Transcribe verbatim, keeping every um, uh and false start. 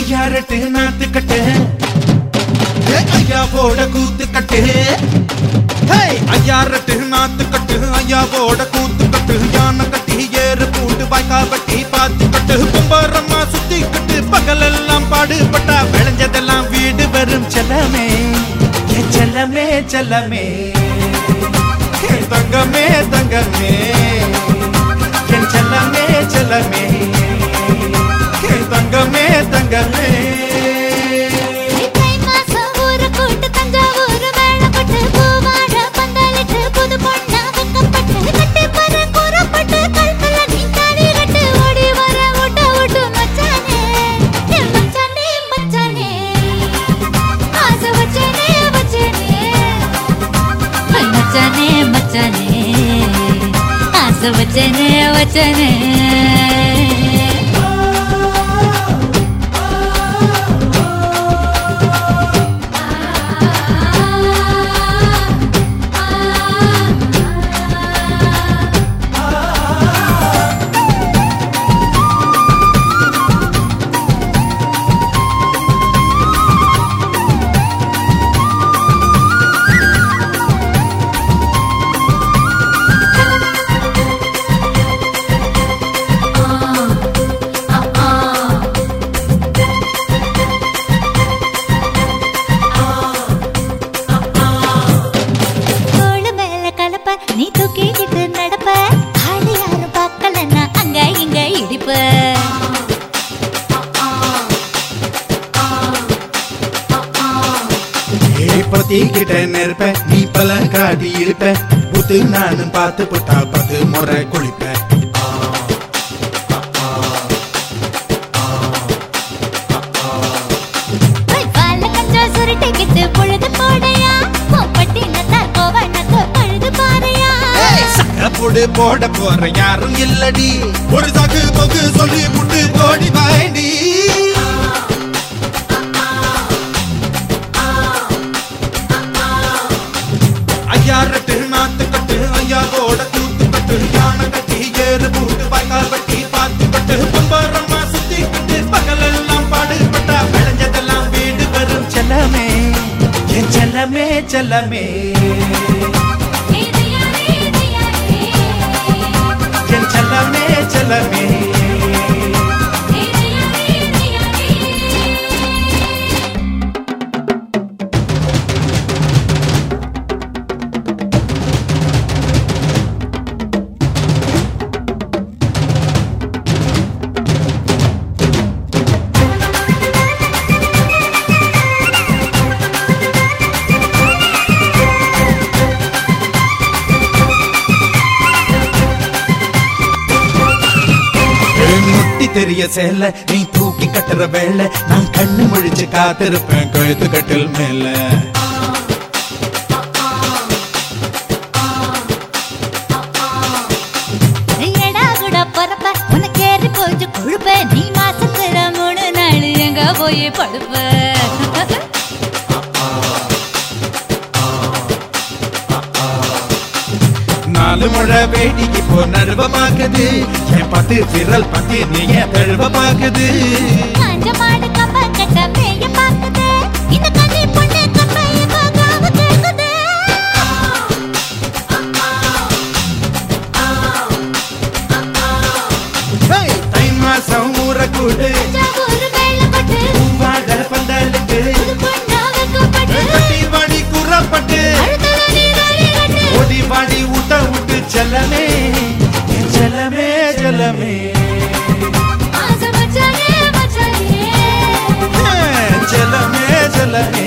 ஐயாரட்டு நாத்து கட்டு ஐயா போட கூத்து கட்டு ஐயாரட்டு நாத்து கட்டு ஐயா போட கூத்து கட்டு யானை கட்டி ஏறு பூண்டு வாய்க்கா பட்டி பாத்து கட்டு கும்பரம்மா சுத்தி கட்டு பகலெல்லாம் பாடுபட்டா விளைஞ்சதெல்லாம் வீடு வரும் செல்லமே செல்லமே செல்லமே தங்கமே தங்கமே என் செல்லமே செல்லமே தங்கமே தங்கமே वचने वचने நீ தூக்கிட்டு நடப்ப ஆளு யாரும் பார்க்கலன்னா அங்க இங்க இடிப்ப பத்திக்கிட்ட நெருப்ப நீ பல காட்டி இருப்ப புத்து நானும் பார்த்து புட்டா பத்து முறை குளிப்ப சுருட்டிக்கிட்டு பொழுது போடையா பட்டி நத்தா கோவனக்கு பழுது பாறையா சக்கப்புடு போட போற யாரும் இல்லடி ஒரு சாக்கு போக்கு சொல்லி புட்டு கோடி வாண்டி ஐயாரட்டு நாத்து கட்டு ஐயா போட கூத்து கட்டு யானை கட்டி ஏறு பூட்டு வாய்க்கால் பட்டி பார்த்து கட்டு கும்பரம்மா சுத்தி கட்டு பகலெல்லாம் பாடுபட்டா விளைஞ்சதெல்லாம் வீடு வரும் செல்லமே என் செல்லமே செல்லமே என் செல்லமே செல்லமே தெரிய சேல நீ தூக்கி கட்டுற வேலை நான் கண்ணு முழிச்சு காத்திருப்பேன் கழுத்து கட்டில் மேல எடா கூட பொறப்ப உனக்கு ஏறி போச்சு கொழுப்ப நீ மாசத்துல மூணு நாள் எங்க போய் படுப்ப நாலு முழை வேடிக்கை போ நர்வமாக்குது என் பத்து விரல் பத்தி நீ என் தழுவமாக்குது காஞ்ச மாடு கம்ப கட்ட மேய பாக்குது இந்த கண்ணி பொண்ணு கம்பைய காவு கேக்குது தை மாசம் ஊற கூடு ஒரு வேலை பட்டு பூவாட பந்தலுக்கு கட்டி வாடி குறப்பட்டு ஓடி வாடி ஊட்ட விட்டு செல்லமே செல்லமே செல்லமே செல்லமே செல்லமே